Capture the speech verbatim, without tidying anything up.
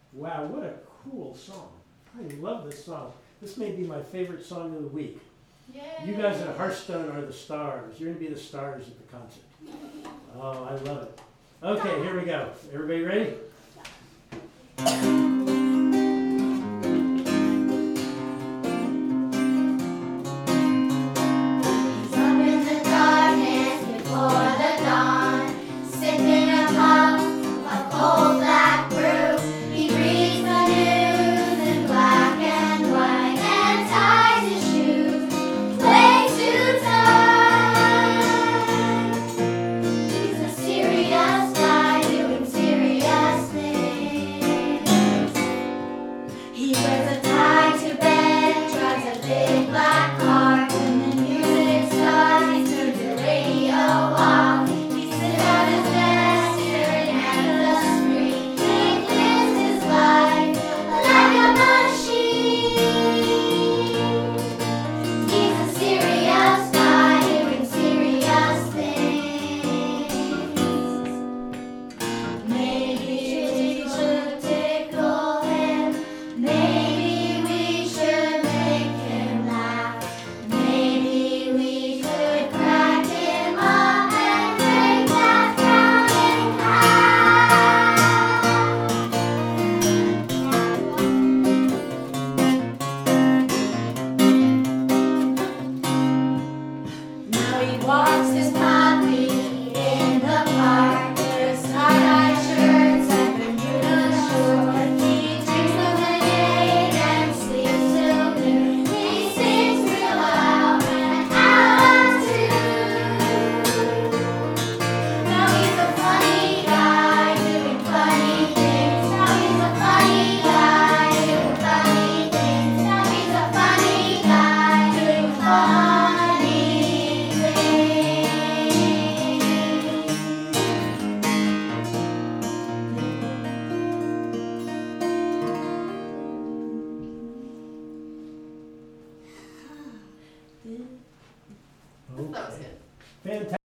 Wow, what a cool song. I love this song. This may be my favorite song of the week. Yay. You guys at Hearthstone are the stars. You're going to be the stars at the concert. Oh, I love it. Okay, here we go. Everybody ready? Walks his puppy in the park. Wears tie-dye shirts and Bermuda shorts. He drinks lemonade and sleeps till noon. He sings real loud and out of tune. Now he's a funny guy doing funny things. Now he's a funny guy doing funny things. Now he's a funny guy doing funny. That was good. Fantastic.